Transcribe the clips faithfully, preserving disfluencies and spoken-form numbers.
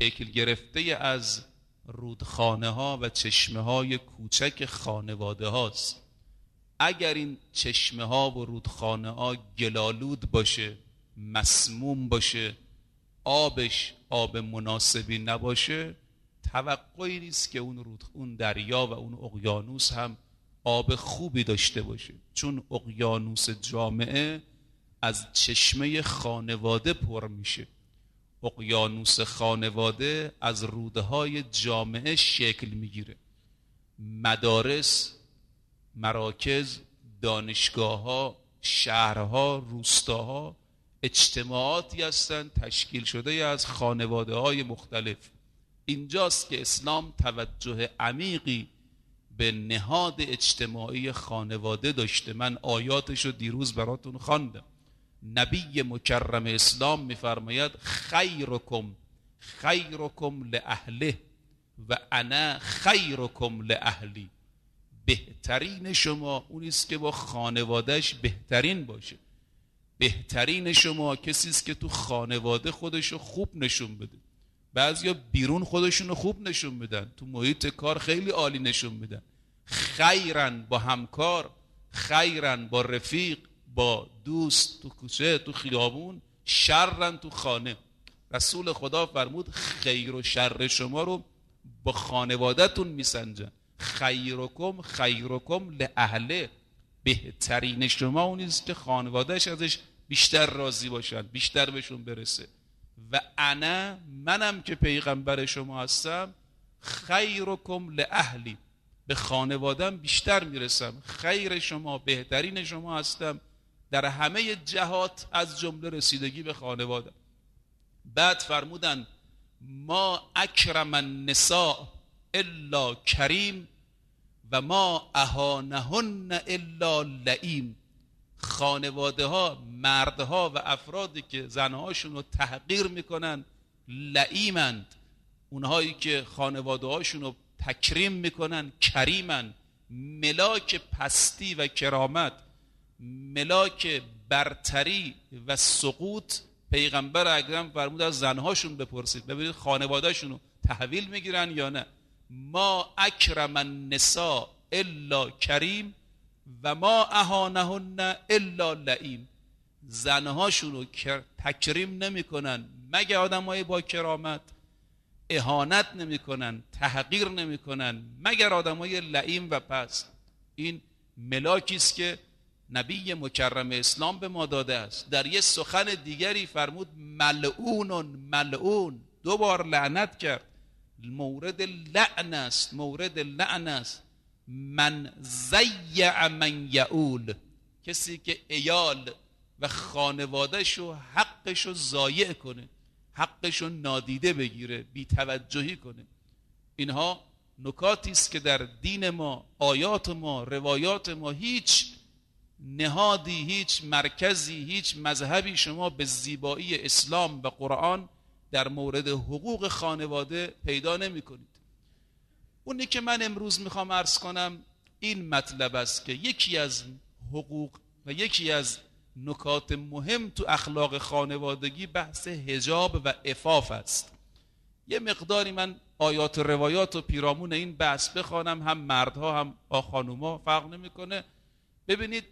شکل گرفته از رودخانه ها و چشمه های کوچک خانواده هاست. اگر این چشمه ها و رودخانه ها گلالود باشه، مسموم باشه، آبش آب مناسبی نباشه، توقعی نیست که اون رود، اون دریا و اون اقیانوس هم آب خوبی داشته باشه. چون اقیانوس جامعه از چشمه خانواده پر میشه. اقیانوس خانواده از رودهای جامعه شکل میگیره. مدارس، مراکز، دانشگاه‌ها، شهرها، روستاها اجتماعاتی هستند تشکیل شده از خانواده‌های مختلف. اینجاست که اسلام توجه عمیقی به نهاد اجتماعی خانواده داشته. من آیاتش رو دیروز براتون خواندم. نبی مکرم اسلام میفرماید خیرکم خیرکم لأهله و انا خیرکم لأهلی. بهترین شما اونی است که با خانوادهش بهترین باشه. بهترین شما کسی است که تو خانواده خودشو خوب نشون بده. بعضیا بیرون خودشونو خوب نشون بدن، تو محیط کار خیلی عالی نشون بدن. خیرن با همکار، خیرن با رفیق، با دوست، تو کوچه، تو خیابون، شرن تو خانه. رسول خدا فرمود خیر و شر شما رو با خانواده‌تون میسنجن. خیرکم خیرکم لأهله. بهترین شما اونیست که خانوادهش ازش بیشتر راضی باشن، بیشتر بهشون برسه. و انا منم که پیغمبر شما هستم خیرکم لأهلی، به خانوادم بیشتر میرسم. خیر شما، بهترین شما هستم در همه جهات از جمله رسیدگی به خانواده. بعد فرمودن ما اکرم النساء الا کریم و ما اهانهن الا لئیم. خانواده ها، مردها و افرادی که زنهاشون رو تحقیر میکنن لئیمند. اونهایی که خانواده هاشون رو تکریم میکنن کریمند. ملاک پستی و کرامت، ملاک برتری و سقوط، پیغمبر اکرم فرمود از زنهاشون بپرسید ببینید خانوادهشون رو تحویل میگیرن یا نه. ما اکرم النساء الا کریم و ما اهانهن الا لئیم. زنهاشون رو تکریم نمیکنن مگه آدمای با کرامت، اهانت نمیکنن، تحقیر نمیکنن مگر آدمای لئیم و پست. این ملاکی است که نبی مکرم اسلام به ما داده است. در یه سخن دیگری فرمود ملعون ملعون، دو بار لعنت کرد. مورد لعن است، مورد لعن است. من زیع من یعول، کسی که عیال و خانوادهشو حقشو ضایع کنه، حقشو نادیده بگیره، بی توجهی کنه. اینها نکاتی است که در دین ما، آیات ما، روایات ما هیچ نهادی، هیچ مرکزی، هیچ مذهبی شما به زیبایی اسلام و قرآن در مورد حقوق خانواده پیدا نمی کنید. اونی که من امروز میخوام عرض کنم این مطلب است که یکی از حقوق و یکی از نکات مهم تو اخلاق خانوادگی بحث حجاب و عفاف است. یه مقداری من آیات و روایات و پیرامون این بحث بخوانم، هم مردها هم با خانوما فرق نمیکنه. ببینید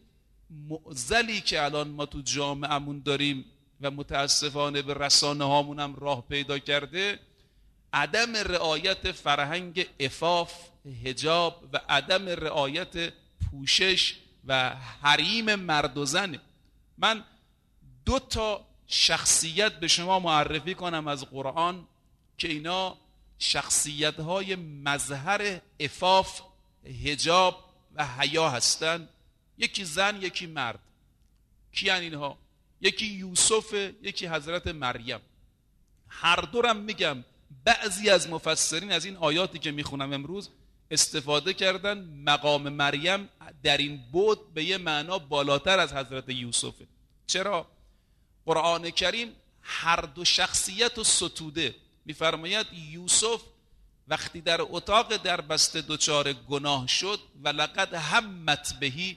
معضلی که الان ما تو جامعهمون داریم و متاسفانه به رسانه هامون هم راه پیدا کرده، عدم رعایت فرهنگ عفاف، حجاب و عدم رعایت پوشش و حریم مرد و زنه. من دو تا شخصیت به شما معرفی کنم از قرآن که اینا شخصیت‌های مظهر عفاف، حجاب و حیا هستند. یکی زن، یکی مرد. کیان اینها؟ یکی یوسف، یکی حضرت مریم. هر دورم میگم بعضی از مفسرین از این آیاتی که میخونم امروز استفاده کردن مقام مریم در این بعد به یه معنا بالاتر از حضرت یوسفه. چرا؟ قرآن کریم هر دو شخصیت و ستوده. میفرماید یوسف وقتی در اتاق در بسته دچار گناه شد و لقد همت بهی،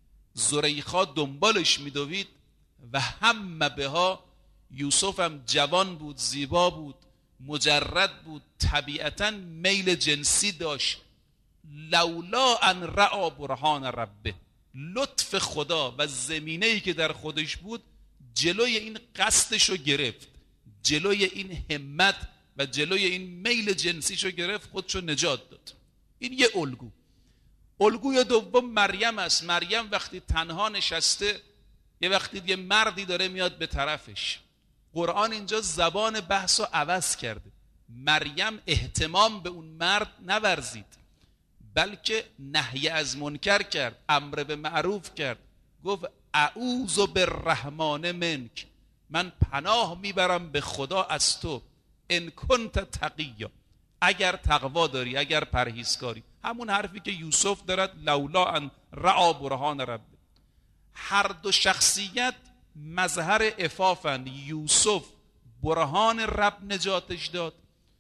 زلیخا دنبالش میدوید و هم بها، یوسف هم جوان بود، زیبا بود، مجرد بود، طبیعتاً میل جنسی داشت. لولا ان رأى برهان ربه، لطف خدا و زمینه‌ای که در خودش بود جلوی این قصدشو گرفت، جلوی این همت و جلوی این میل جنسیشو گرفت، خودشو نجات داد. این یه الگو. الگوی دوم مریم است. مریم وقتی تنها نشسته، یه وقتی یه مردی داره میاد به طرفش، قرآن اینجا زبان بحثو عوض کرده. مریم اهتمام به اون مرد نورزید، بلکه نهی از منکر کرد، امر به معروف کرد. گفت اعوذ بالرحمن منک، من پناه میبرم به خدا از تو، ان کنت تقیا، اگر تقوا داری، اگر پرهیزکاری. همون حرفی که یوسف دارد، لولا ان رأى برهان رب. هر دو شخصیت مظهر عفافند. یوسف برهان رب نجاتش داد،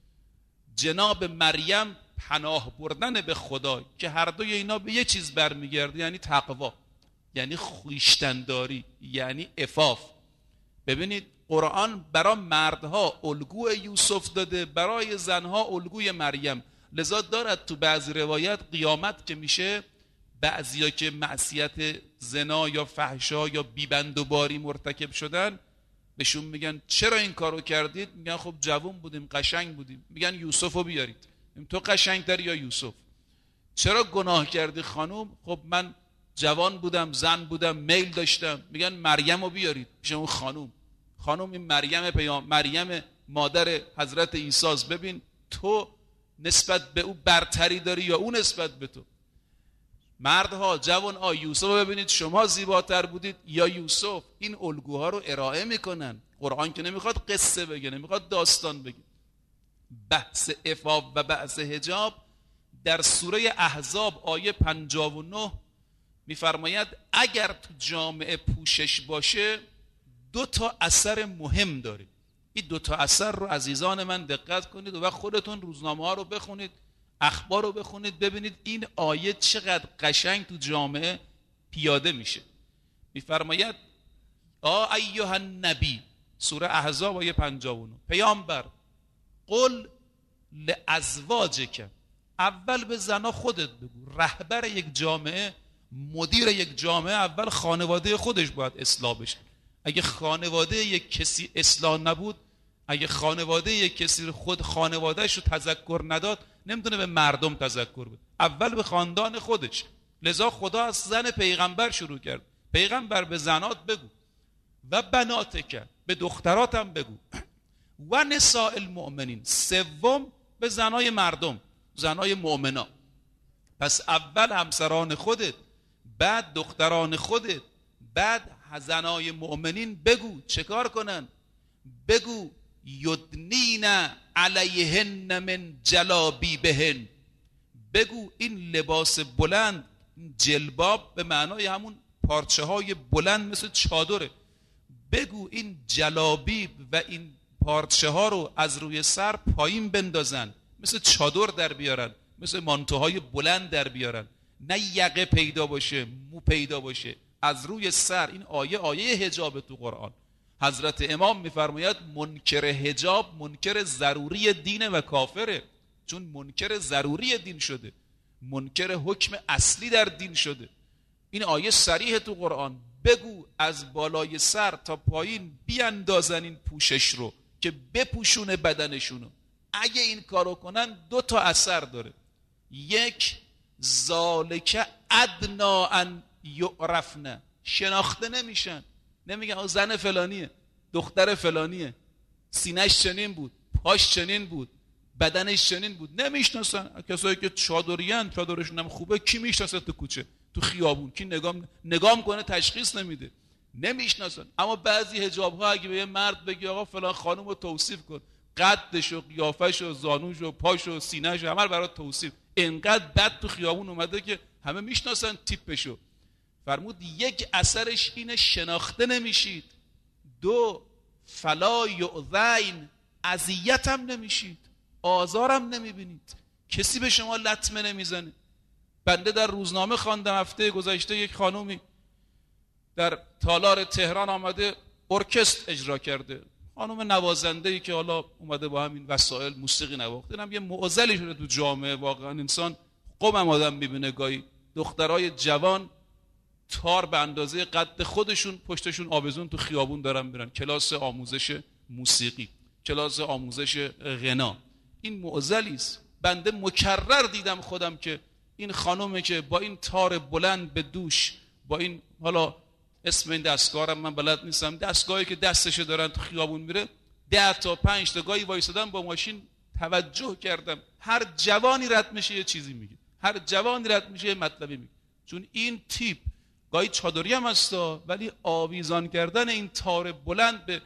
جناب مریم پناه بردن به خدا، که هر دوی اینا به یه چیز برمیگرده، یعنی تقوا، یعنی خویشتنداری، یعنی عفاف. ببینید قرآن برای مردها الگوی یوسف داده، برای زنها الگوی مریم. لذا دارد تو بعضی روایت قیامت که میشه، بعضیا که معصیت زنا یا فحشا یا بیبند و باری مرتکب شدن، بهشون میگن چرا این کارو کردید؟ میگن خب جوان بودیم، قشنگ بودیم. میگن یوسفو بیارید. تو قشنگ تری یا یوسف؟ چرا گناه کردی خانوم؟ خب من جوان بودم، زن بودم، میل داشتم. میگن مریمو بیارید. میشه اون خانوم. خانوم این مریم پیام، مریم مادر حضرت عیسی، ببین تو نسبت به او برتری داری یا اون نسبت به تو؟ مردها، جوان ها، یوسف رو ببینید، شما زیباتر بودید یا یوسف؟ این الگوها رو ارائه میکنن. قرآن که نمیخواد قصه بگه، نمیخواد داستان بگه. بحث عفاف و بحث حجاب در سوره احزاب آیه پنجاه و نه میفرماید اگر تو جامعه پوشش باشه دو تا اثر مهم داره. این دو تا اثر رو عزیزان من دقت کنید و خودتون روزنامه ها رو بخونید، اخبار رو بخونید، ببینید این آیه چقدر قشنگ تو جامعه پیاده میشه. میفرماید آ ایها النبی، سوره احزاب آیه پنجاه و نه، پیامبر، قل لازواجک، اول به زنا خودت بگو. رهبر یک جامعه، مدیر یک جامعه، اول خانواده خودش باید اصلاح بشه. اگه خانواده یک کسی اصلاح نبود، اگه خانواده یک کسی خود خانوادهش رو تذکر نداد، نمیتونه به مردم تذکر بده. اول به خاندان خودش. لذا خدا از زن پیغمبر شروع کرد. پیغمبر به زنات بگو، و بناتک، به دختراتم بگو، و نساء المؤمنین، سوم به زنای مردم، زنای مؤمنا. پس اول همسران خودت، بعد دختران خودت، بعد زنای مؤمنین بگو چه کار کنن؟ بگو یدنین علیهن من جلابیبهن، بگو این لباس بلند، جلباب به معنای همون پارچه های بلند مثل چادره، بگو این جلابیب و این پارچه ها رو از روی سر پایین بندازن، مثل چادر در بیارن، مثل مانتوهای بلند در بیارن، نه یقه پیدا باشه، مو پیدا باشه، از روی سر. این آیه آیه حجاب تو قرآن. حضرت امام میفرماید منکر حجاب منکر ضروری دین و کافره، چون منکر ضروری دین شده، منکر حکم اصلی در دین شده. این آیه صریح تو قرآن. بگو از بالای سر تا پایین بیاندازن این پوشش رو که بپوشونه بدنشونو. اگه این کارو کنن دو تا اثر داره. یک، ذالک ادنا ان یعرفن، شناخته نمیشن. نمیگن زن فلانیه، دختر فلانیه، سینه‌اش چنین بود، پاش چنین بود، بدنش چنین بود. نمیشناسن. کسایی که چادریان، چادرشون هم خوبه، کی میشناسه تو کوچه، تو خیابون؟ کی نگام نگام کنه تشخیص نمیده. نمیشناسن. اما بعضی حجاب ها اگه به یه مرد بگی آقا فلان خانم رو توصیف کن، قدش و قیافش و زانوش و پاش و سینه‌اش همه رو برات توصیف، انقدر بد تو خیابون اومده که همه میشناسن تیپشو. فرمود یک اثرش اینه شناخته نمیشید. دو، فلا یؤذین، اذیتم نمیشید، آزارم نمیبینید، کسی به شما لطمه نمیزنه. بنده در روزنامه خواندم هفته گذشته یک خانومی در تالار تهران آمده ارکستر اجرا کرده. خانم نوازنده‌ای که حالا اومده با همین وسایل موسیقی نواخته، اینم یه معضلی شده تو جامعه. واقعا انسان قومم آدم میبینه گاهی دخترای جوان تار به اندازه قد خودشون پشتشون آویزون تو خیابون دارن میرن کلاس آموزش موسیقی، کلاس آموزش غنا. این معضلی است. بنده مکرر دیدم خودم که این خانومه که با این تار بلند به دوش، با این، حالا اسم این دستگاه‌ام من بلد نیستم، دستگاهی که دستشه دارن تو خیابون میره، ده تا پنج تا گاهی وایسادم با ماشین توجه کردم هر جوانی رد میشه یه چیزی میگه، هر جوانی رد میشه یه مطلبی میگه. چون این تیپ گاهی چادری هم هستا، ولی آویزان کردن این تار بلند به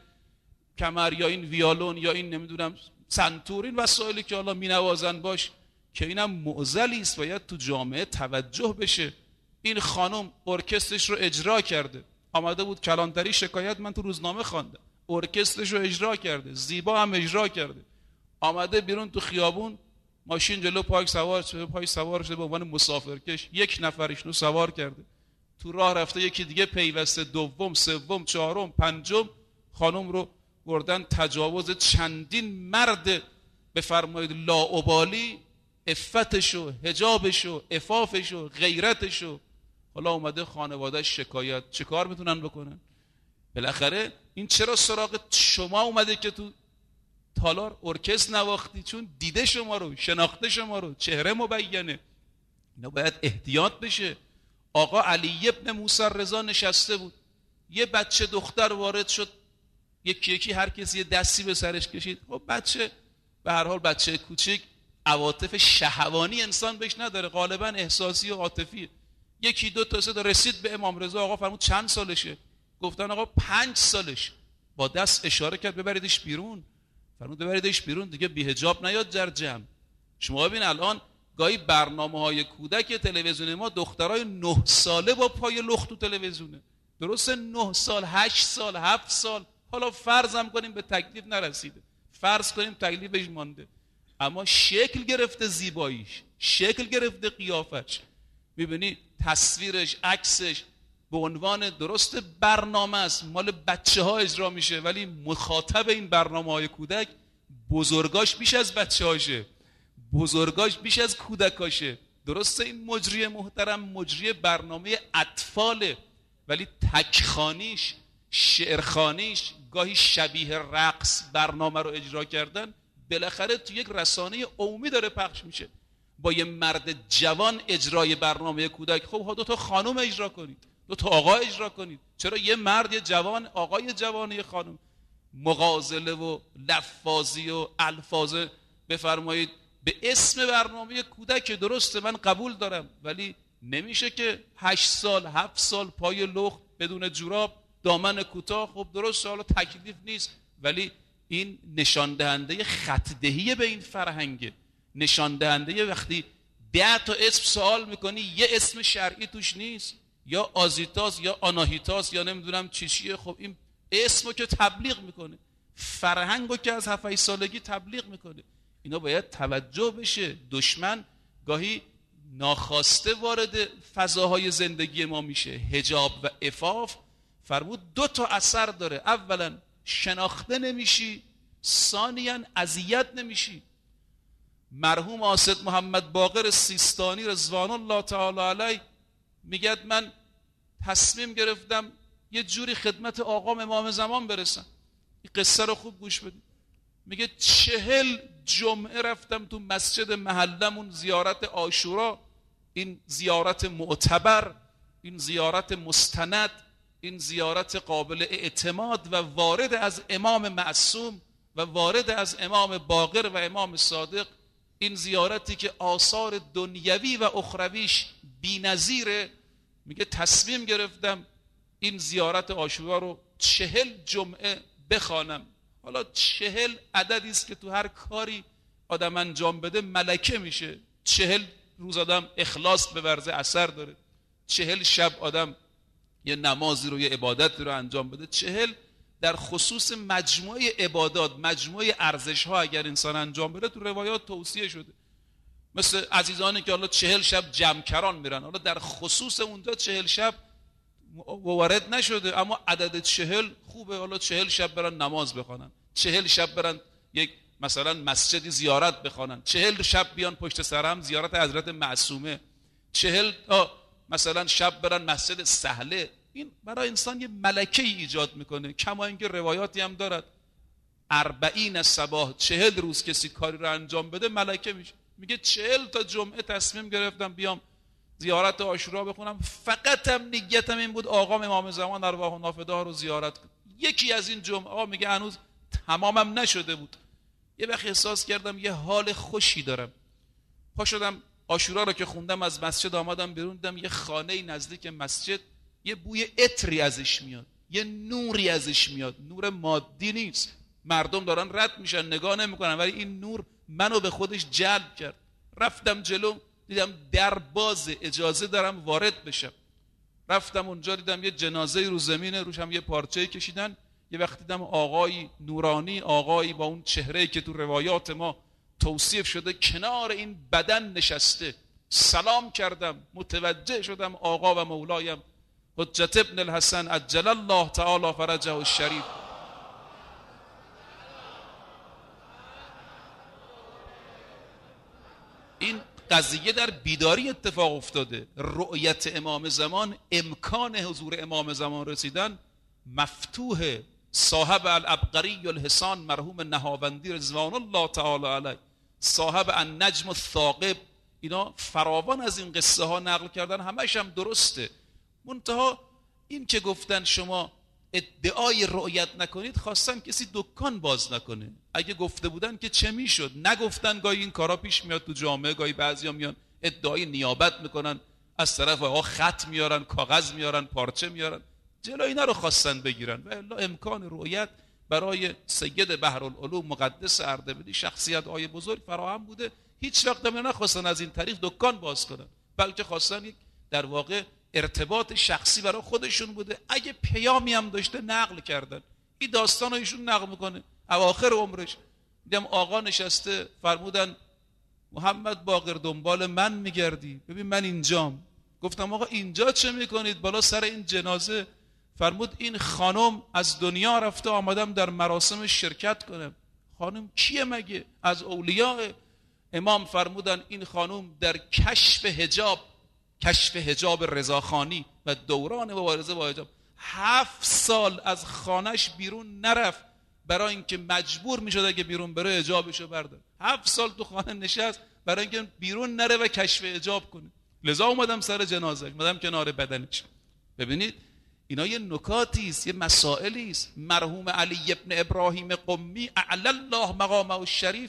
کمر یا این ویالون یا این نمیدونم سنتور، این وسایلی که حالا مینوازن باش، که اینم معضلی است، باید تو جامعه توجه بشه. این خانم ارکسترش رو اجرا کرده، آمده بود کلانتری شکایت، من تو روزنامه خواندم، ارکسترش رو اجرا کرده، زیبا هم اجرا کرده، آمده بیرون تو خیابون، ماشین جلو پایک سوار شده، پای سوار شده به عنوان مسافرکش، یک نفرش رو سوار کرده، تو راه رفته یکی دیگه پیوسته، دوم، سوم، چهارم، پنجم، خانم رو بردن تجاوز چندین مرد بفرمایید لاابالی، عفتشو، حجابشو، عفافشو، غیرتشو. حالا اومده خانواده‌اش شکایت، چه کار میتونن بکنن؟ بالاخره این چرا سراغ شما اومده که تو تالار ارکستر نواختی؟ چون دیده شما رو، شناخته شما رو، چهره مبینه. اینا باید احتیاط بشه. آقا علی ابن موسی رضا نشسته بود، یه بچه دختر وارد شد، یکی یکی هر کسی یه دستی به سرش کشید. خب بچه به هر حال بچه کوچیک عواطف شهوانی انسان بهش نداره، غالبا احساسی و عاطفیه. یکی دو تا سه تا رسید به امام رضا، آقا فرمود چند سالشه؟ گفتن آقا پنج سالش. با دست اشاره کرد ببریدش بیرون. فرمود ببریدش بیرون دیگه بی حجاب نیاد در جمع. شما ببین الان گاهی برنامه‌های کودک تلویزیون ما دخترای نه ساله با پای لخت تو تلویزیونه. درسته نه سال، هشت سال، هفت سال، حالا فرضم کنیم به تکلیف نرسیده، فرض کنیم تکلیفش مانده، اما شکل گرفته زیباییش، شکل گرفته قیافش. میبینی تصویرش، عکسش به عنوان درست برنامه است، مال بچه ها اجرا میشه، ولی مخاطب این برنامه های کودک بزرگاش بیش از بچه هاشه، بزرگاش بیش از کودکاشه. درسته این مجری محترم مجری برنامه اطفاله، ولی تکخانیش، شعرخانیش، گاهی شبیه رقص برنامه رو اجرا کردن، بالاخره تو یک رسانه عمومی داره پخش میشه. با یه مرد جوان اجرای برنامه کودک، خب ها دو تا خانم اجرا کنید، دو تا آقا اجرا کنید. چرا یه مرد، یه جوان، آقای جوان، یه خانم؟ مغازله و لفاظی و الفاظ بفرمایید به اسم برنامه کودک، درسته من قبول دارم، ولی نمیشه که هشت سال، هفت سال پای لخت بدون جوراب، دامن کوتاه. خب درسته حالا تکلیف نیست، ولی این نشان دهنده خط دهی به این فرهنگه. نشان دهنده وقتی ده تا اسم سوال میکنی یه اسم شرعی توش نیست، یا آزیتاس یا آناهیتاس یا نمیدونم چی چیه، خب این اسمو که تبلیغ میکنه، فرهنگو که از هفت سالگی تبلیغ میکنه. اینا باید توجه بشه. دشمن گاهی ناخواسته وارد فضاهای زندگی ما میشه. حجاب و عفاف فرمود دو تا اثر داره، اولا شناخته نمیشی، ثانیاً اذیت نمیشی. مرحوم آصد محمد باقر سیستانی رضوان الله تعالی علیه میگه من تصمیم گرفتم یه جوری خدمت آقام امام زمان برسم. این قصه رو خوب گوش بدید. میگه چهل جمعه رفتم تو مسجد محلمون زیارت عاشورا، این زیارت معتبر، این زیارت مستند، این زیارت قابل اعتماد و وارد از امام معصوم و وارد از امام باقر و امام صادق، این زیارتی که آثار دنیوی و اخرویش بی‌نظیره. میگه تصمیم گرفتم این زیارت عاشورا رو چهل جمعه بخوانم. حالا چهل عددی است که تو هر کاری آدم انجام بده ملکه میشه. چهل روز آدم اخلاص بورزه اثر داره. چهل شب آدم یه نمازی رو، یه عبادتی رو انجام بده. چهل در خصوص مجموعه عبادات، مجموعه ارزش ها اگر انسان انجام بده، تو روایات توصیه شده. مثل عزیزانی که حالا چهل شب جمکران میرن، حالا در خصوص اونجا چهل شب وارد نشده، اما عدد چهل خوبه، حالا چهل شب برن نماز بخونن. چهل شب برن یک مثلا مسجدی زیارت بخوانن، چهل شب بیان پشت سر هم زیارت حضرت معصومه، چهل مثلا شب برن مسجد سهله. این برای انسان یه ملکه ای ایجاد میکنه. کما اینکه روایاتی هم دارد اربعین صباح، چهل روز کسی کاری رو انجام بده ملکه میشه. میگه چهل تا جمعه تصمیم گرفتم بیام زیارت عاشورا بخونم، فقط هم نیتم این بود آقام امام زمان ارواح نافده ها رو زیارت کنم. یکی از این جمعه میگه هنوز تمامم نشده بود، یه وقت احساس کردم یه حال خوشی دارم، پا شدم عاشورا رو که خوندم از مسجد آمدم بیرون، دیدم یه خانه نزدیک مسجد یه بوی عطری ازش میاد، یه نوری ازش میاد، نور مادی نیست، مردم دارن رد میشن نگاه نمیکنن، ولی این نور منو به خودش جلب کرد. رفتم جلو دیدم در باز، اجازه دارم وارد بشم. رفتم اونجا دیدم یه جنازه رو زمینه، روش هم یه پارچه کشیدن. یه وقت دیدم آقایی نورانی، آقایی با اون چهره‌ای که تو روایات ما توصیف شده کنار این بدن نشسته. سلام کردم، متوجه شدم آقا و مولایم حجت ابن الحسن عجل الله تعالی فرجه الشریف. این قضیه در بیداری اتفاق افتاده. رؤیت امام زمان، امکان حضور امام زمان رسیدن مفتوح. صاحب العبقری الحسان مرحوم نهاوندی رضوان الله تعالی علیه، صاحب النجم الثاقب، اینا فراوان از این قصه ها نقل کردن، همش هم درسته. منتها این که گفتن شما ادعای رؤیت نکنید، خواستن کسی دکان باز نکنه. اگه گفته بودن که چه میشد؟ نگفتن. گاهی این کارا پیش میاد تو جامعه، گاهی بعضیا میان ادعای نیابت میکنن، از طرف آقا خط میارن، کاغذ میارن، پارچه میارن، جلوی اینا رو خواستن بگیرن. و الا امکان رؤیت برای سید بحرالعلوم مقدس اردبیلی، شخصیت آیه بزرگ، فراهم بوده. هیچ وقت هم نخواستن از این طریق دکان باز کنن، بلکه خواستن یک در واقع ارتباط شخصی برای خودشون بوده. اگه پیامی هم داشته نقل کردن. این داستان رو ایشون نقل میکنه اواخر عمرش. دیدم آقا نشسته، فرمودن محمد باقر دنبال من میگردی؟ ببین من اینجام. گفتم آقا اینجا چه میکنید بالا سر این جنازه؟ فرمود این خانم از دنیا رفته، آمدم در مراسم شرکت کنم. خانم کیه مگه؟ از اولیاء امام. فرمودن این خانم در کشف حجاب، کشف حجاب رضاخانی و دوران مبارزه با حجاب، هفت سال از خانش بیرون نرفت، برای اینکه مجبور میشد اگه بیرون بره حجابشو بردار. هفت سال تو خانه نشست برای اینکه بیرون نره و کشف حجاب کنه. لذا اومدم سر جنازه، اومدم کنار بدنش. ببینید اینا یه نکاتی است، یه مسائلی است. مرحوم علی ابن ابراهیم قمی اعلی الله مقامه الشریف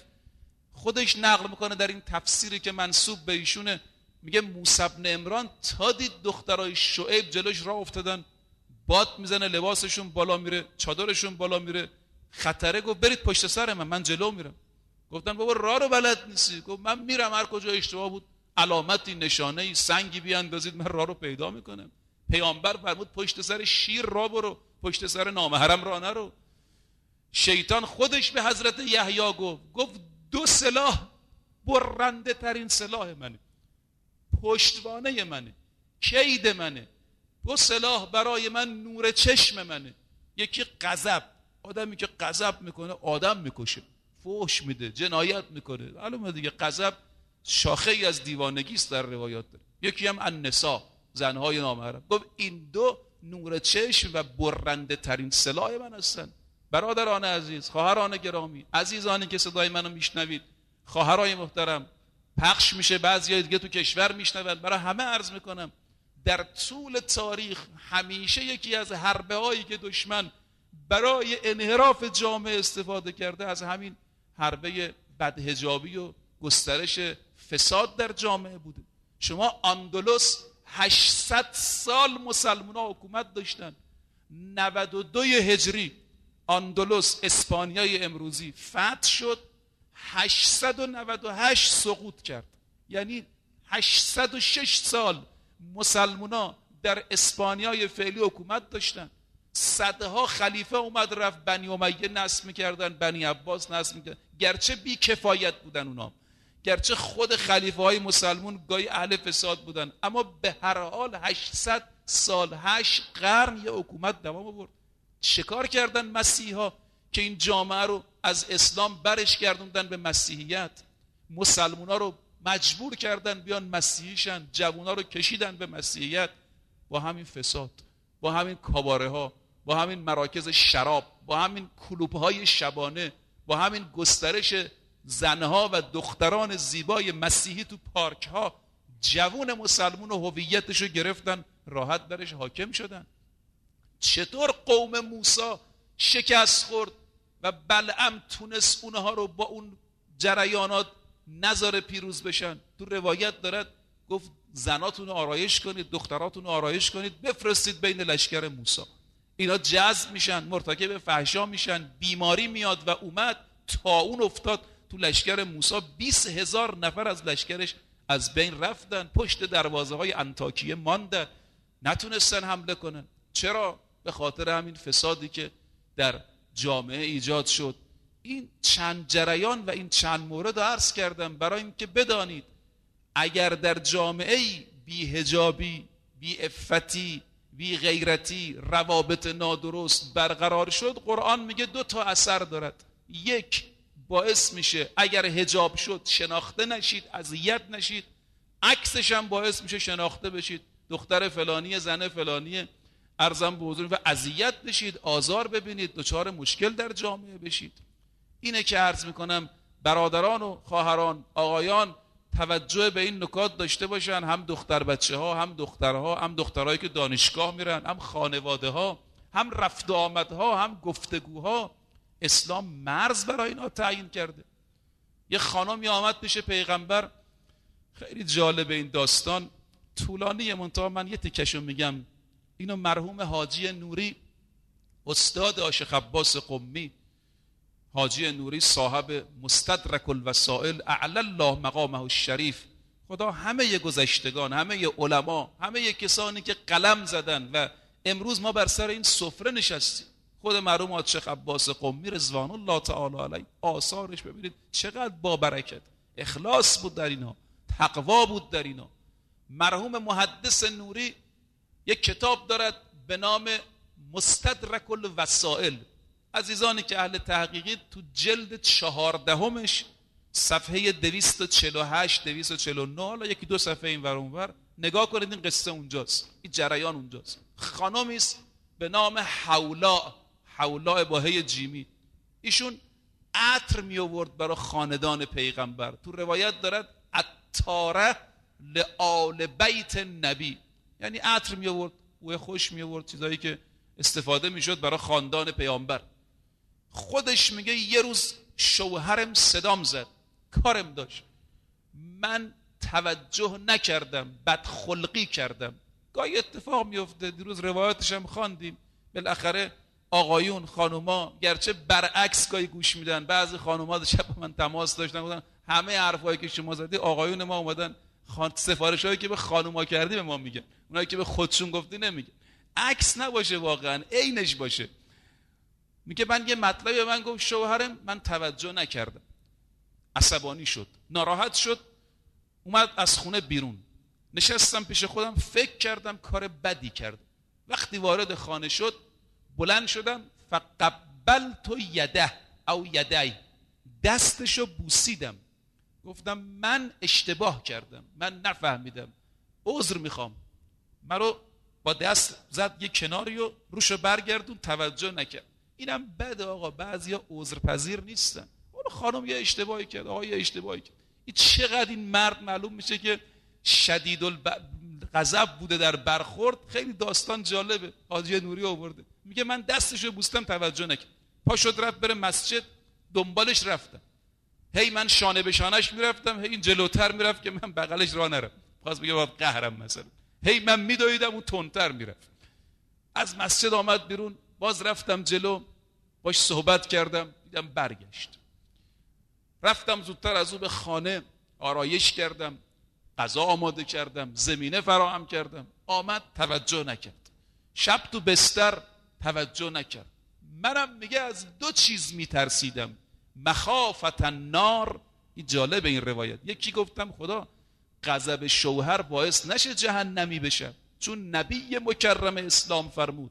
خودش نقل میکنه در این تفسیری که منسوب به ایشونه، میگه موسی بن عمران تا دید دخترای شعیب جلوش راه افتادن، باد میزنه، لباسشون بالا میره، چادرشون بالا میره، خطره. گفت برید پشت سر من، من جلو میرم. گفتن بابا راه رو بلد نیستی. گفت من میرم، هر کجا اشتباه بود علامتی، نشانه‌ای، سنگی بیاندازید من راه رو پیدا میکنم. پیامبر فرمود پشت سر شیر راه برو، پشت سر نامحرم راه نرو. شیطان خودش به حضرت یحیی گفت گفت دو سلاح برنده ترین سلاح منه، پشتوانه منه، کید منه. دو سلاح برای من نور چشم منه. یکی غضب، آدمی که غضب میکنه آدم میکشه، فحش میده، جنایت میکنه. معلومه دیگه غضب شاخه ای از دیوانگی است در روایات داره. یکی هم النساء، زنهای نامحرم. گفت این دو نور چشم و برنده ترین سلاح من هستن. برادران عزیز، خواهران گرامی، عزیزانی که صدای منو میشنوید، خواهرای محترم، پخش میشه، بعضیای دیگه تو کشور میشنون، برای همه عرض میکنم در طول تاریخ همیشه یکی از حربه هایی که دشمن برای انحراف جامعه استفاده کرده، از همین حربه بدحجابی و گسترش فساد در جامعه بوده. شما اندلس هشتصد سال مسلمان ها حکومت داشتن. نود و دو هجری اندلس، اسپانیای امروزی فتح شد، هشتصد و نود و هشت سقوط کرد. یعنی هشتصد و شش سال مسلمان ها در اسپانیای فعلی حکومت داشتن. صدها خلیفه اومد رفت، بنی امیه نصب میکردن، بنی عباس نصب میکردن، گرچه بی کفایت بودن اونا، گرچه خود خلیفه های مسلمون گاهی اهل فساد بودن، اما به هر حال هشتصد سال، هشت قرن یه حکومت دوام آورد. شکار کردن مسیحا که این جامعه رو از اسلام برش گردوندن به مسیحیت، مسلمونا رو مجبور کردن بیان مسیحیشن، جوونا رو کشیدن به مسیحیت. با همین فساد، با همین کاباره ها، با همین مراکز شراب، با همین کلوب های شبانه، با همین گسترش زنها و دختران زیبای مسیحی تو پارک ها، جوون مسلمون و هویتش رو گرفتن، راحت درش حاکم شدن. چطور قوم موسی شکست خورد و بلعم تونست اونها رو با اون جریانات نذاره پیروز بشن؟ تو روایت دارد گفت زناتون رو آرایش کنید، دختراتون رو آرایش کنید، بفرستید بین لشکر موسی. اینا جذب میشن، مرتکب فحشا میشن، بیماری میاد و اومد طاعون افتاد تو لشکر موسی. بیست هزار نفر از لشکرش از بین رفتن، پشت دروازه های انطاکیه ماندن، نتونستن حمله کنن. چرا؟ به خاطر همین فسادی که در جامعه ایجاد شد. این چند جریان و این چند مورد عرض کردم برای اینکه بدانید اگر در جامعه بی حجابی، بی عفتی، بی غیرتی، روابط نادرست برقرار شد، قرآن میگه دو تا اثر دارد. یک، باعث میشه اگر حجاب شد شناخته نشید، اذیت نشید. عکسش هم باعث میشه شناخته بشید، دختر فلانی، زن فلانی، ارزم به حضور و اذیت بشید، آزار ببینید، دچار مشکل در جامعه بشید. اینه که عرض میکنم برادران و خواهران، آقایان توجه به این نکات داشته باشن، هم دختر بچه ها، هم دخترها، هم دخترهایی که دانشگاه میرن، هم خانواده ها، هم رفت و آمدها، هم گفتگوها. اسلام مرز برای اینا تعیین کرده. یه خانمی آمد پیش پیغمبر، خیلی جالب این داستان، طولانیه، منتها من یه تیکشو میگم. اینو مرحوم حاجی نوری، استاد عاشق عباس قمی، حاجی نوری صاحب مستدرک الوسائل، اعلی الله مقامه الشریف، خدا همه گذشتگان، همه علما، همه کسانی که قلم زدن و امروز ما بر سر این سفره نشستیم، خود مرحوم عاشق عباس قمی رضوان الله تعالی علیه، آثارش ببینید چقدر با برکت، اخلاص بود در اینا، تقوا بود در اینا. مرحوم محدث نوری یک کتاب دارد به نام مستدرک الوسائل. عزیزانی که اهل تحقیقی، تو جلد چهاردهمش صفحه دویست و چهل و هشت دویست و چهل و نه، حالا یکی دو صفحه این ور اون ور نگاه کنید، این قصه اونجاست، این جریان اونجاست. خانمی است به نام حولا، حولا با هی جیمی. ایشون عطر می آورد برای خاندان پیغمبر. تو روایت دارد عطاره لآل بیت نبی، یعنی عطر می آورد، بوی خوش می آورد، چیزایی که استفاده می شد برای خاندان پیامبر. خودش میگه یه روز شوهرم صدام زد، کارم داشت، من توجه نکردم، بدخلقی کردم. گاهی اتفاق میفته، دیروز روایاتش هم خواندیم، بالاخره آقایون، خانوما گرچه برعکس گاهی گوش میدن، بعضی خانوما شب من تماس داشتن گفتن همه حرفایی که شما زدی آقایون ما اومدن خان... سفارشایی که به خانوما کردی به ما میگن، اونایی که به خودشون گفتی نمیگن. عکس نباشه، واقعا عینش باشه. میگه من یه مطلبی به من گفت شوهرم، من توجه نکردم، عصبانی شد، ناراحت شد، اومد از خونه بیرون. نشستم پیش خودم فکر کردم کار بدی کردم. وقتی وارد خانه شد بلند شدم، فقبلت یده او یدی، دستشو بوسیدم، گفتم من اشتباه کردم، من نفهمیدم، عذر میخوام. مرا با دست زد یه کناری و روشو برگردون، توجه نکرد. اینم بده آقا، بعضیا عذرپذیر نیستن. اون خانم یه اشتباهی کرد، آقا یه اشتباهی کرد. این چقدر این مرد معلوم میشه که شدید الغضب بوده در برخورد. خیلی داستان جالبه، حاجی نوری آورده، میگه من دستشو بوستم توجه نکرد، پا شد رفت بره مسجد، دنبالش رفتم، هی من شانه به شانش میرفتم، هی این جلوتر میرفت که من بغلش راه نرم، خواست بگه باید قهرم مثلا، هی من میدویدم اون تندتر میرفت. از مسجد آمد بیرون، باز رفتم جلو، باش صحبت کردم، دیدم برگشت. رفتم زودتر از او به خانه، آرایش کردم، غذا آماده کردم، زمینه فراهم کردم. آمد توجه نکرد، شب تو بستر توجه نکرد. منم میگه از دو چیز میترسیدم، مخافت النار. این جالب این روایت. یکی گفتم خدا غضب شوهر باعث نشه جهنمی بشم، چون نبی مکرم اسلام فرمود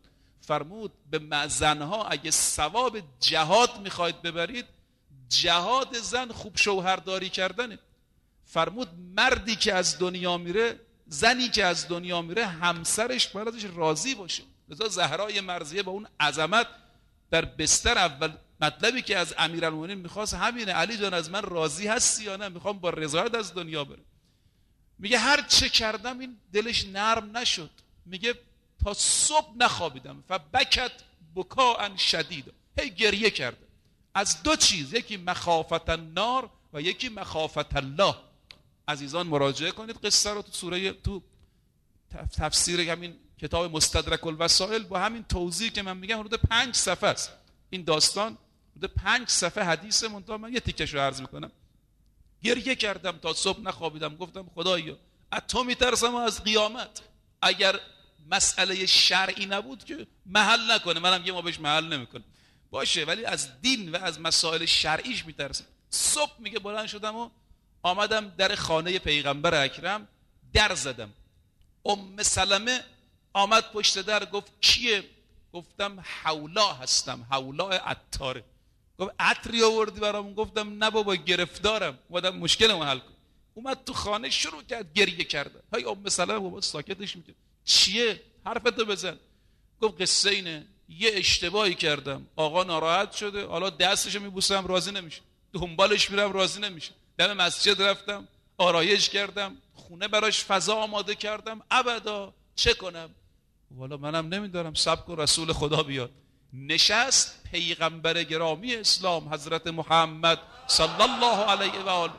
فرمود به زنها اگه ثواب جهاد میخواید ببرید، جهاد زن خوب شوهرداری کردنه. فرمود مردی که از دنیا میره، زنی که از دنیا میره، همسرش باید ازش راضی باشه. لذا زهرای مرضیه با اون عظمت در بستر اول مطلبی که از امیرالمومنین میخواست همینه، علی جان از من راضی هستی یا نه؟ میخوام با رضایت از دنیا برم. میگه هر چه کردم این دلش نرم نشد. میگه تا صبح نخوابیدم. فبکت بکاء شدید، هی گریه کرده از دو چیز، یکی مخافت النار و یکی مخافت الله. عزیزان مراجعه کنید قصه رو تو سوره، تو تفسیر همین کتاب مستدرک الوسائل با همین توضیح که من میگم حدود پنج صفحه است این داستان، حدود پنج صفحه حدیث منتها من یه تیکش رو عرض میکنم. گریه کردم تا صبح نخوابیدم، گفتم خدایا از تو میترسم و از قیامت. اگر مسئله شرعی نبود که محل نکنه، منم یه ما بهش محل نمیکنه باشه، ولی از دین و از مسائل شرعیش میترسم. صبح میگه بلند شدم و آمدم در خانه پیغمبر اکرم، در زدم. ام سلمه آمد پشت در، گفت کیه؟ گفتم حولا هستم، حولا عطاره. گفت عطری آوردی برام؟ گفتم نه بابا گرفتارم، اومدم مشکلمو حل کنم. اومد تو خانه شروع کرد گریه کردن. های ام سلمه بابا ساکتش میکرد. چیه؟ حرفتو بزن. گفت قصه اینه، یه اشتباهی کردم، آقا ناراحت شده، حالا دستشو میبوسم راضی نمیشه، دنبالش میرم راضی نمیشه، دم مسجد رفتم آرایش کردم، خونه براش فضا آماده کردم، ابدا چه کنم؟ والا منم نمیدارم، صبر کن رسول خدا بیاد. نشست پیغمبر گرامی اسلام حضرت محمد صلی الله علیه و آله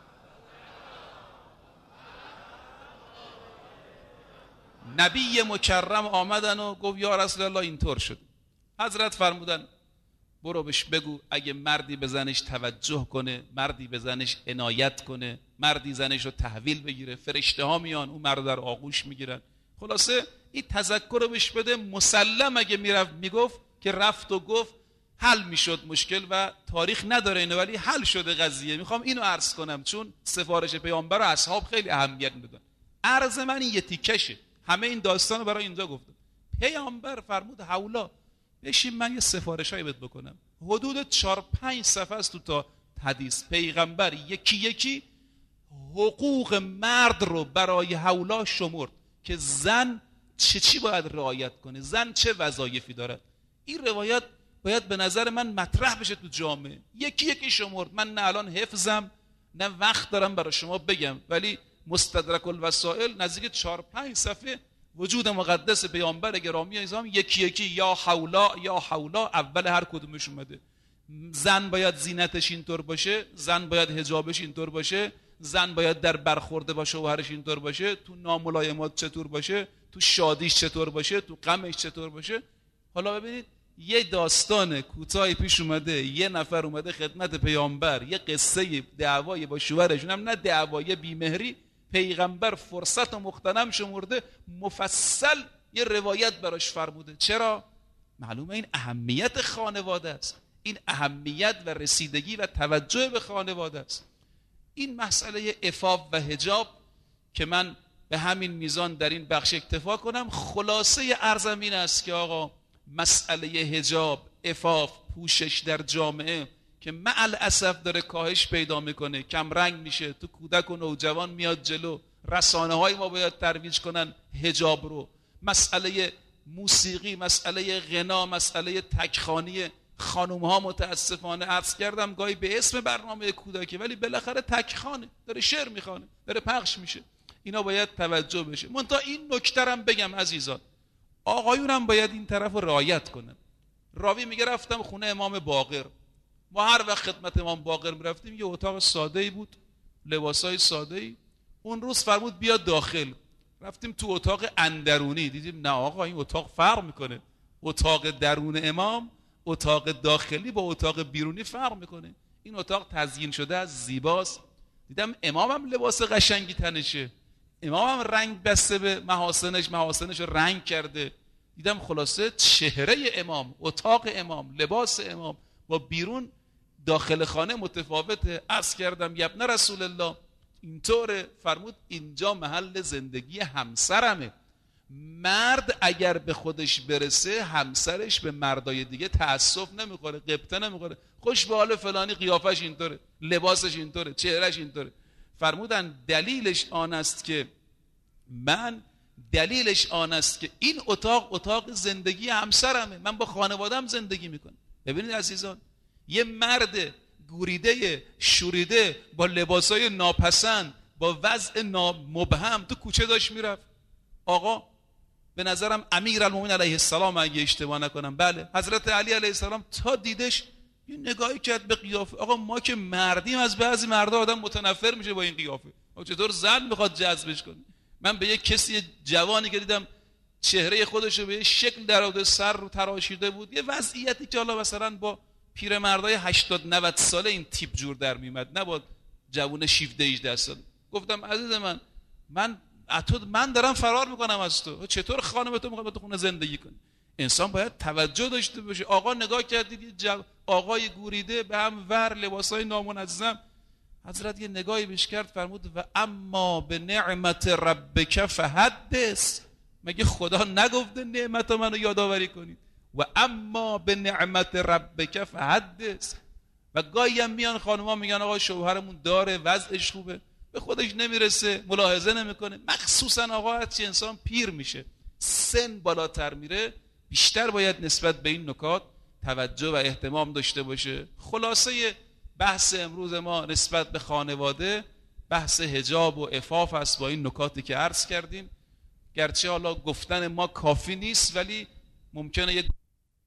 نبی مکرم آمدن و گفت یا رسول الله اینطور شد. حضرت فرمودن برو بهش بگو اگه مردی به زنش توجه کنه، مردی به زنش عنایت کنه، مردی زنش رو تحویل بگیره، فرشته ها میان اون مرد در آغوش میگیرن. خلاصه این تذکر رو بهش بده. مسلم اگه میرفت میگفت که رفت و گفت حل میشد مشکل و تاریخ نداره اینو، ولی حل شده قضیه. میخوام اینو عرض کنم چون سفارش پیامبر و اصحاب خیلی اهمیت میدادن. عرض من این یه تیکشه، همه این داستان رو برای اینجا گفتم. پیامبر فرمود حولا بشین من یه سفارشایی بهت بکنم. حدود چهار پنج صفحه است تو تا حدیث. پیغمبر یکی یکی حقوق مرد رو برای حولا شمرد که زن چه چی باید رعایت کنه، زن چه وظایفی دارد. این روایت باید به نظر من مطرح بشه تو جامعه. یکی یکی شمرد. من نه الان حفظم نه وقت دارم برای شما بگم، ولی مستدرک الوسائل نزدیک چهار پنج صفحه وجود مقدس پیامبر گرامی اسلام یکی یکی یا حولا یا حولا اول هر کدومش اومده. زن باید زینتش اینطور باشه، زن باید حجابش اینطور باشه، زن باید در برخورده با شوهرش اینطور باشه، تو ناملایمات چطور باشه، تو شادیش چطور باشه، تو غمش چطور باشه. حالا ببینید یه داستان کوتاهی پیش اومده، یه نفر اومده خدمت پیامبر یه قصه دعوای با شوهرشون، هم نه دعوای بیمهری، پیغمبر فرصت و مغتنم شمرده مفصل یه روایت براش فرموده. چرا؟ معلومه این اهمیت خانواده است، این اهمیت و رسیدگی و توجه به خانواده است. این مسئله عفاف و حجاب که من به همین میزان در این بخش اکتفا کنم. خلاصه عرضم این است که آقا مسئله حجاب، عفاف، پوشش در جامعه که مع الاسف داره کاهش پیدا میکنه، کم رنگ میشه، تو کودک و نوجوان میاد جلو. رسانه های ما باید ترویج کنن حجاب رو. مسئله موسیقی، مسئله غنا، مسئله تکخانی خانوم ها متاسفانه عرض کردم گاهی به اسم برنامه کودکی ولی بالاخره تکخانه، داره شعر میخوانه، داره پخش میشه. اینا باید توجه بشه. منتها این نکترم بگم عزیزان، آقایونم باید این طرف رو رعایت کنن. راوی میگه رفتم خونه امام باقر. ما هر وقت خدمت امام باقر میرفتیم یه اتاق ساده‌ای بود، لباسای ساده‌ای. اون روز فرمود بیا داخل. رفتیم تو اتاق اندرونی، دیدیم نه آقا این اتاق فرق میکنه. اتاق درون امام، اتاق داخلی با اتاق بیرونی فرق میکنه. این اتاق تزیین شده از زیباست. دیدم امامم لباس قشنگی تنشه، امامم رنگ بسته به محاسنش، محاسنش رو رنگ کرده. دیدم خلاصه چهره امام، اتاق امام، لباس امام با بیرون داخل خانه متفاوته. عرض کردم ابن رسول الله اینطوره. فرمود اینجا محل زندگی همسرمه. مرد اگر به خودش برسه همسرش به مردای دیگه تأسف نمیخوره، غبطه نمیخوره. خوش به حال فلانی، قیافش اینطوره، لباسش اینطوره، چهرهش اینطوره. فرمودن دلیلش آن است که من دلیلش آن است که این اتاق اتاق زندگی همسرمه، من با خانوادم زندگی میکنم. ببینید عزیزان، یه مرد گوریده شوریده با لباسای ناپسند با وضع مبهم تو کوچه داشت میرفت. آقا به نظرم امیرالمومنین علیه السلام اگه اشتباه نکنم، بله حضرت علی علیه السلام تا دیدش یه نگاهی کرد به قیافه. آقا ما که مردیم، از بعضی مردا آدم متنفر میشه با این قیافه. آقا چطور زن میخواد جذبش کنه؟ من به یه کسی جوانی که دیدم چهره خودش رو به یه شکل در آورده، سر رو تراشیده بود، یه وضعیتی که حالا مثلا با پیرمردای هشتاد نود ساله این تیپ جور در میومد، نه با جوون هفده هجده ساله. گفتم عزیز من، من اتو من دارم فرار میکنم از تو، چطور خانم تو میخواد تو خونه زندگی کنی؟ انسان باید توجه داشته باشه. آقا نگاه کردید یه جو... آقای گوریده به هم ور، لباسای نامنظم. حضرت یه نگاهی بهش کرد، فرمود و اما به نعمت ربک فحدث. مگه خدا نگفته نعمت منو یادآوری کنید؟ و اما به نعمت ربک فحدث. و گاهی هم میان خانوما میگن آقا شوهرمون داره، وضعش خوبه، به خودش نمیرسه، ملاحظه نمیکنه. مخصوصا آقا هرچی انسان پیر میشه، سن بالاتر میره، بیشتر باید نسبت به این نکات توجه و اهتمام داشته باشه. خلاصه بحث امروز ما نسبت به خانواده بحث حجاب و عفاف است با این نکاتی که عرض کردیم. گرچه حالا گفتن ما کافی نیست، ولی ممکنه یک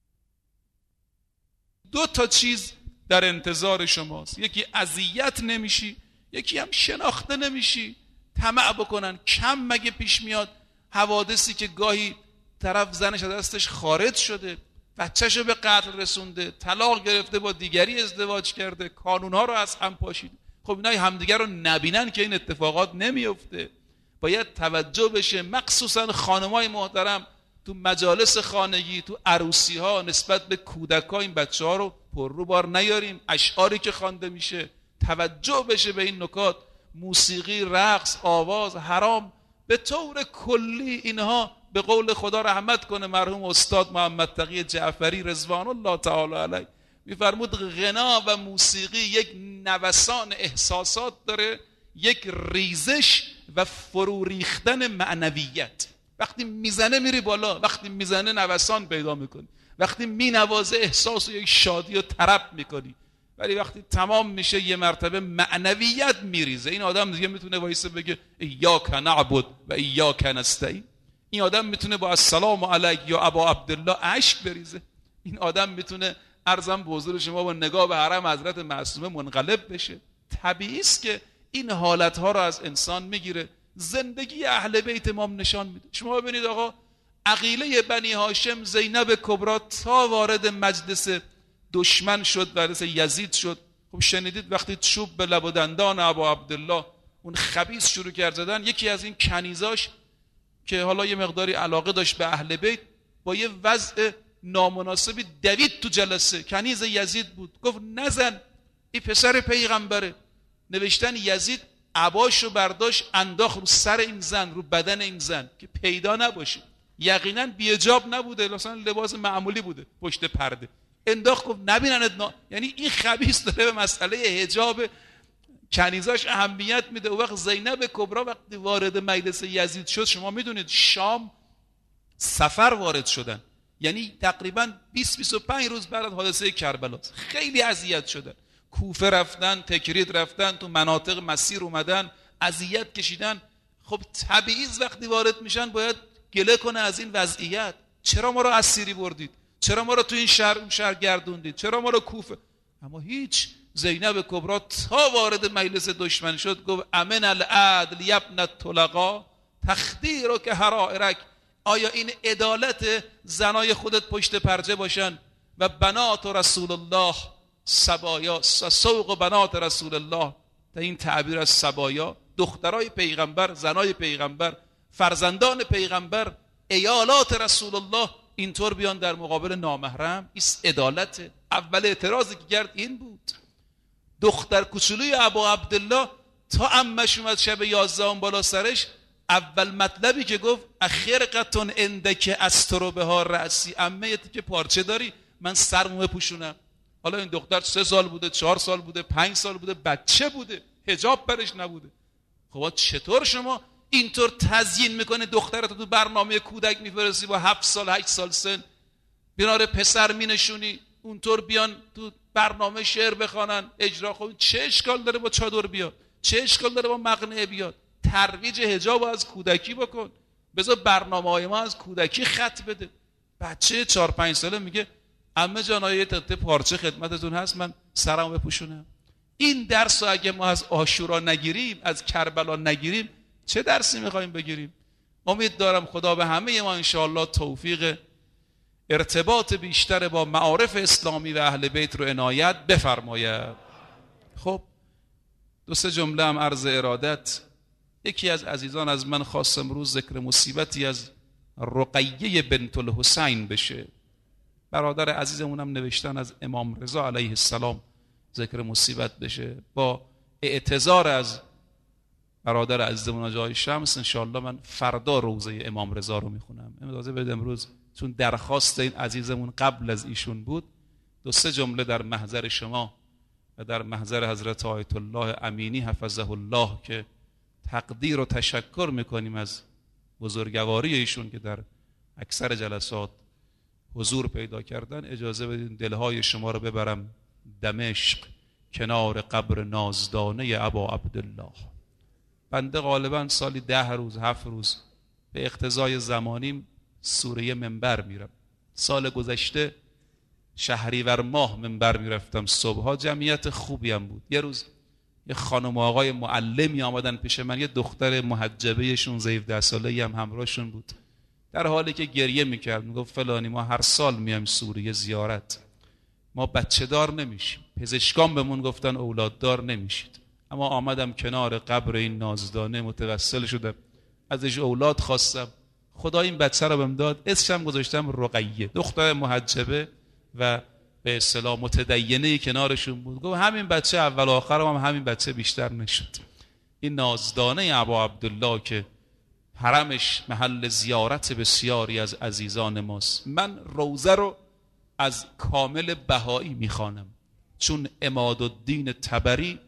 دو تا چیز در انتظار شماست. یکی اذیت نمیشی، یکی هم شناخته نمیشی. طمع بکنن کم مگه پیش میاد حوادثی که گاهی طرف زنش از دستش خارج شده، بچه‌شو به قتل رسونده، طلاق گرفته، با دیگری ازدواج کرده، کانونها رو از هم پاشید. خب اینا همدیگر رو نبینن که این اتفاقات نمیفته. باید توجه بشه، مخصوصا خانمای محترم تو مجالس خانگی، تو عروسی ها نسبت به کودکا این بچه ها رو پر رو بار نیاریم. اشعاری که خوانده میشه توجه بشه به این نکات. موسیقی، رقص، آواز حرام. به طور کلی اینها به قول خدا رحمت کنه مرحوم استاد محمد تقی جعفری رضوان الله تعالی علیه، میفرمود غنا و موسیقی یک نوسان احساسات داره، یک ریزش و فرو ریختن معنویت. وقتی میزنه میری بالا، وقتی میزنه نوسان پیدا میکنی، وقتی مینوازه احساس و یک شادی و طرب میکنی. ولی وقتی تمام میشه یه مرتبه معنویت میریزه. این آدم دیگه میتونه وایسه بگه ایاک نعبد و ایاک نستعین. این آدم میتونه با السلام علیک یا ابا عبدالله اشک بریزه. این آدم میتونه عرضم به حضور شما با نگاه به حرم حضرت معصومه منقلب بشه. طبیعی است که این حالتها رو از انسان میگیره. زندگی اهل بیت امام نشان میده. شما ببینید آقا عقیله بنی هاشم زینب کبرا تا وارد مجلس دشمن شد، وارد یزید شد. خب شنیدید وقتی چوب به لب و دندان ابا عبدالله اون خبیث شروع کرد زدن، یکی از این کنیزاش که حالا یه مقداری علاقه داشت به اهل بیت با یه وضع نامناسبی دوید تو جلسه. کنیز یزید بود، گفت نزن، این پسر پیغمبره. نوشتن یزید عباشو برداشت انداخت رو سر این زن، رو بدن این زن که پیدا نباشه. یقینا بی‌حجاب نبوده، مثلا لباس معمولی بوده پشت پرده، انداخت گفت نبیننت نا... یعنی این خبیث داره به مسئله حجاب کنیزاش اهمیت میده. و وقت زینب کبرا وقتی وارد مجلس یزید شد، شما میدونید شام سفر وارد شدن، یعنی تقریبا بیست بیست و پنج روز بعد از حادثه کربلا خیلی اذیت شدن. کوفه رفتن، تکرید رفتن، تو مناطق مسیر اومدن، اذیت کشیدن. خب طبیعی وقتی وارد میشن باید گله کنه از این وضعیت. چرا ما رو اسیری بردید؟ چرا ما رو تو این شهر اون شهر گردوندید؟ چرا ما رو کوفه؟ اما هیچ. زینب کبرا تا وارد مجلس دشمن شد گفت امن العدل یبن الطلقا تخدیر که حرائرک. آیا این عدالت زنای خودت پشت پرده باشن و بنات رسول الله سبایا، سوق بنات رسول الله، تا این تعبیر از سبایا دخترای پیغمبر، زنای پیغمبر، فرزندان پیغمبر، ایالات رسول الله اینطور بیان در مقابل نامحرم؟ ایست عدالت. اول اعتراضی که کرد این بود. دختر کوچولوی ابا عبدالله تا عمش اومد شب یازدهم بالا سرش اول مطلبی که گفت اخرقتون اندک استرو بها رأسی، عمه که پارچه داری من سرمو بپوشونم. حالا این دختر سه سال بوده، چهار سال بوده، پنج سال بوده، بچه بوده، حجاب برش نبوده. خب چطور شما اینطور تزیین میکنه دخترتو تو برنامه کودک میفرستی با هفت سال هشت سال سن، کنار پسر مینشونی اونطور بیان تو برنامه شعر بخوانن اجرا؟ خب چه اشکال داره با چادر بیاد؟ چه اشکال داره با مقنعه بیاد؟ ترویج حجاب از کودکی بکن، بذار برنامه‌های ما از کودکی خط بده. بچه چهار پنج ساله میگه عمه جان یه تته پارچه خدمتتون هست من سرمو بپوشونم. این درس رو اگه ما از عاشورا نگیریم، از کربلا نگیریم، چه درسی میخوایم بگیریم؟ امید دارم خدا به همه ما انشاءالله توفیق ارتباط بیشتر با معارف اسلامی و اهل بیت رو عنایت بفرماید. خب دو سه جمله هم عرض ارادت. یکی از عزیزان از من خواست امروز ذکر مصیبتی از رقیه بنت الحسین بشه. برادر عزیزمونم نوشتن از امام رضا علیه السلام ذکر مصیبت بشه. با اعتذار از برادر عزیزمون جای شمس انشاءالله من فردا روزه امام رضا رو میخونم. اجازه بدید امروز چون درخواست این عزیزمون قبل از ایشون بود دو سه جمله در محضر شما و در محضر حضرت آیت الله امینی حفظه الله که تقدیر و تشکر میکنیم از بزرگواری ایشون که در اکثر جلسات حضور پیدا کردن، اجازه بدین دلهای شما رو ببرم دمشق کنار قبر نازدانه ابا عبدالله. بنده غالبا سالی ده روز هفت روز به اقتضای زمانیم سوره منبر میرم. سال گذشته شهریور ماه منبر میرفتم صبحها، جمعیت خوبی هم بود. یه روز یه خانم و آقای معلمی آمدن پیش من، یه دختر محجبه شانزده هفده ساله‌ای هم همراهشون بود، در حالی که گریه میکرد میگفت فلانی ما هر سال میایم سوریه زیارت، ما بچه دار نمیشیم، پزشکان بهمون گفتن اولاد دار نمیشید، اما آمدم کنار قبر این نازدانه متوسل شدم، ازش اولاد خواستم، خدا این بچه رو بهم داد، اسمش گذاشتم رقیه. دختر محجبه و به اصطلاح متدینه کنارشون بود. گفت همین بچه اول آخر هم همین بچه بیشتر نشد. این نازدانه ابا عبدالله که حرمش محل زیارت بسیاری از عزیزان ماست. من روزه رو از کامل بهایی میخوانم چون عمادالدین طبری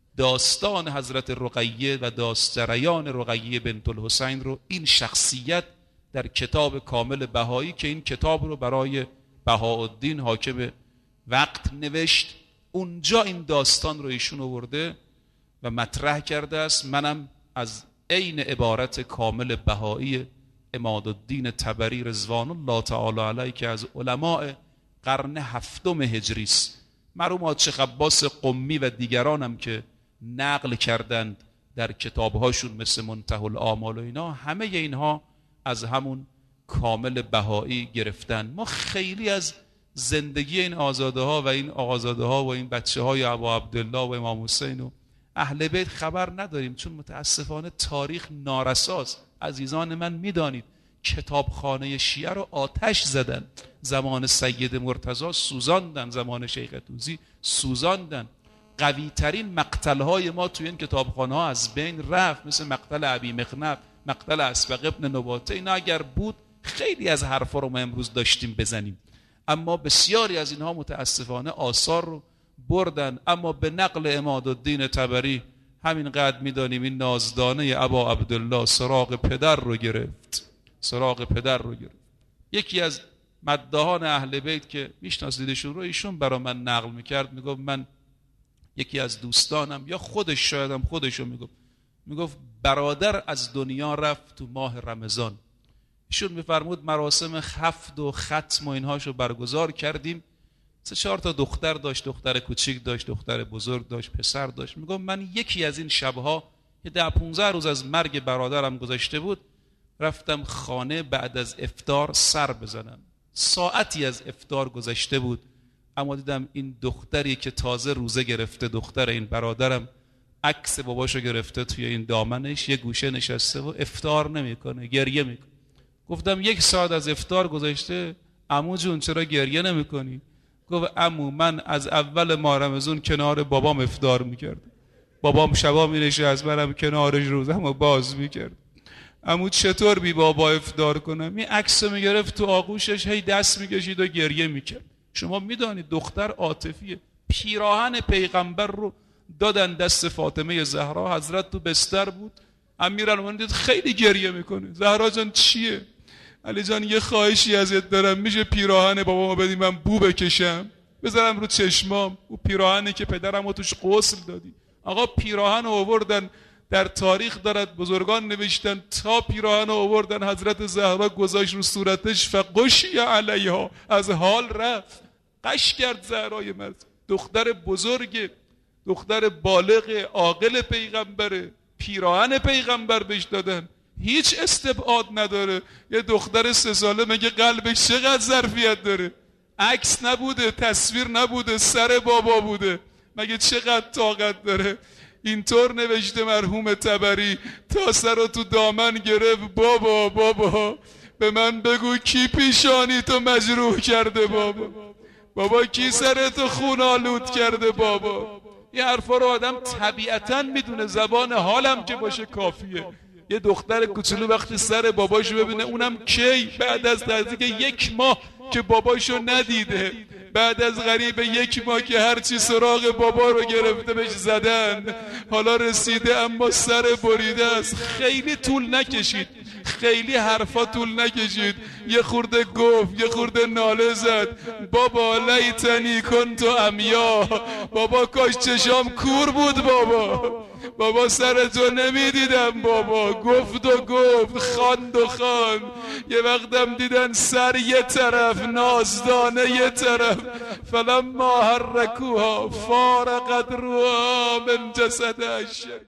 داستان حضرت رقیه و داستریان رقیه بنت الحسین رو، این شخصیت در کتاب کامل بهایی که این کتاب رو برای بهاءالدین حاکم وقت نوشت، اونجا این داستان رو ایشون آورده و مطرح کرده است. منم از عین عبارت کامل بهایی عمادالدین طبری رضوان الله تعالی علیه که از علماء قرن هفتم هجری است، مرحوم حاج عباس قمی و دیگرانم که نقل کردند در کتابهاشون مثل منتهی الآمال و اینا، همه اینها از همون کامل بهایی گرفتن. ما خیلی از زندگی این آزاده ها و این آقازاده ها و این بچه های ابا عبدالله و امام حسین و اهل بیت خبر نداریم، چون متاسفانه تاریخ نارساست. عزیزان من میدانید کتابخانه شیعه رو آتش زدن، زمان سید مرتضی سوزاندن، زمان شیخ طوسی سوزاندن. قوی ترین مقتل های ما توی این کتابخانه ها از بین رفت، مثل مقتل ابی مخنف، مقتل اسبق ابن نباته. اینا اگر بود خیلی از حرفا رو ما امروز داشتیم بزنیم، اما بسیاری از اینها متاسفانه آثار رو بردن. اما به نقل عمادالدین طبری همینقدر میدانیم این نازدانه ابا عبدالله سراغ پدر رو گرفت، سراغ پدر رو گرفت. یکی از مداحان اهل بیت که میشناسیدشون رو ایشون برا من نقل میکرد، میگفت من یکی از دوستانم یا خودش شایدم خودشو میگفت میگفت برادر از دنیا رفت تو ماه رمضان. ایشون میفرمود مراسم خفت و ختم و اینهاشو برگزار کردیم، سه چهار تا دختر داشت، دختر کوچیک داشت، دختر بزرگ داشت، پسر داشت. میگم من یکی از این شبها که ده پونزده روز از مرگ برادرم گذشته بود رفتم خانه بعد از افطار سر بزنم. ساعتی از افطار گذشته بود، اما دیدم این دختری که تازه روزه گرفته، دختر این برادرم، عکس باباشو گرفته توی این دامنش، یه گوشه نشسته و افطار نمیکنه، گریه میکنه. گفتم یک ساعت از افطار گذشته، عمو جون چرا گریه نمیکنی؟ گفت عمو من از اول ماه رمضان کنار بابام افطار میکرد، بابام شبا مینشست، منم کنارش روزمو باز میکرد. عمو چطور بی بابا افطار کنم؟ این عکسو میگرفت تو آغوشش، هی دست میکشید و گریه میکرد. شما میدانید دختر عاطفیه. پیراهن پیغمبر رو دادن دست فاطمه زهرا، حضرت تو بستر بود، امیرالمومنین دید خیلی گریه میکنه. زهرا جان چیه؟ علی جان یه خواهشی ازت دارم، میشه پیراهن بابامو بدی من بو بکشم بذارم رو چشمام؟ او پیراهنی که پدرمو توش غسل دادی. آقا پیراهن رو آوردن، در تاریخ دارد بزرگان نوشتن تا پیراهن رو آوردن حضرت زهرا گذاشت رو صورتش، فقشی علیها، از حال رفت، قش کرد زهرای مرد. دختر بزرگ، دختر بالغ عاقل پیغمبره، پیراهن پیغمبر بهش دادن، هیچ استبعاد نداره. یه دختر سه ساله مگه قلبش چقدر ظرفیت داره؟ عکس نبوده، تصویر نبوده، سر بابا بوده، مگه چقدر طاقت داره؟ اینطور نوشته مرحوم طبری، تا سر رو تو دامن گرفت، بابا بابا به من بگو کی پیشانی تو مجروح کرده بابا، بابا کی سرتو خون آلود کرده بابا. این حرفا رو آدم طبیعتاً میدونه، زبان حالم که باشه کافیه. یه دختر کوچولو وقتی سر باباشو ببینه، اونم کی؟ بعد از نزدیک یک ماه که باباشو ندیده، بعد از قریب یک ماه که هرچی سراغ بابا رو گرفته بهش زدن، حالا رسیده اما سر بریده است. خیلی طول نکشید، خیلی حرفا طول نکشید، یه خورده گفت، یه خورده ناله زد، بابا لیتنی کنت امیا، بابا کاش چشام کور بود بابا، بابا سر تو نمیدیدم بابا. گفت و گفت، خواند و خواند، یه وقتم دیدن سر یه طرف، نازدانه یه طرف، فلما حرکوها فارقت روحا من جسدش.